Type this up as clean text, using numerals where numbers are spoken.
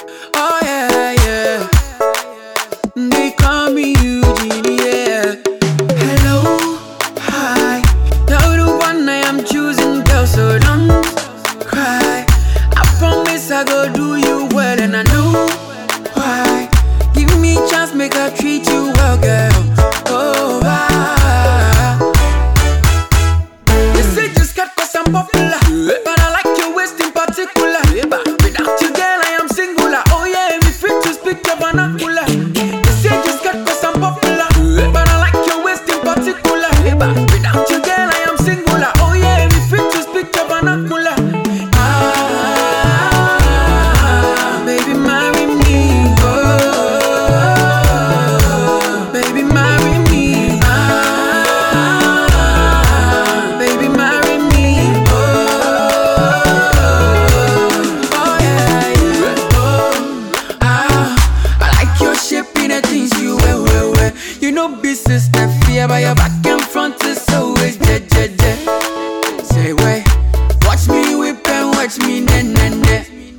Oh yeah, yeah. They call me Eugene, yeah. Hello, hi. You're the one I am choosing, girl, so don't cry. I promise I go do you well, and I know why. Give me a chance, make I treat you well, girl. Oh, you say just got cause I'm popular, but I like your waist in particular. Without you, girl, I am singular. Oh yeah, me fit to speak your vernacular. You say just got cause I'm popular, but I like your waist in particular. Without you, girl, I am singular. Oh yeah, me fit to speak your vernacular. Baby, marry me. Oh, baby, marry me. Baby, marry me. Oh, yeah, yeah. I like your shape in the things you wear, wear, wear. You know, business that fear by your back and front is always dead, dead, dead. Say, wait, watch me whip and watch me, ne, ne, ne.